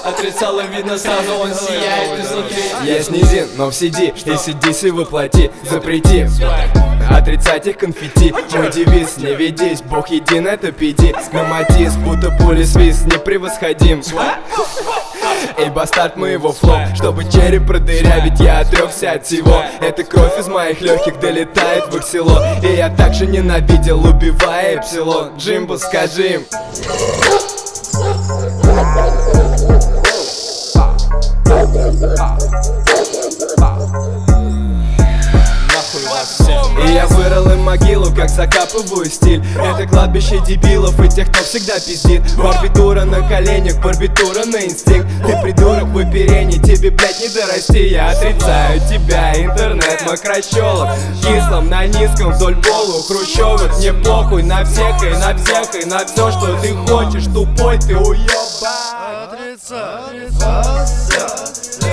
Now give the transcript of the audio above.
Отрицало видно сразу, он сияет изнутри. Я снизин, но в CD, ACDC воплоти, запрети отрицать их конфетти. Мой девиз, не ведись, Бог един, это пиди. На матис, будто пули свист, непревосходим. Эй, бастард моего флоу, чтобы череп продырявить, я отрекся от всего. Эта кровь из моих легких долетает в их село. И я также ненавидел, убивая эпсилон. Джимбо, скажи им. И я вырыл им могилу, как закапываю стиль. Это кладбище дебилов и тех, кто всегда пиздит. Барбитура на коленях, барбитура на инстинкт. Ты придурок в оперении, тебе, блять, не дорасти. Я отрицаю тебя, интернет, мокрощелок. Кислом на низком вдоль полу хрущевок. Мне похуй на всех и на всех и на все, что ты хочешь. Тупой ты уёбан. Отрицать.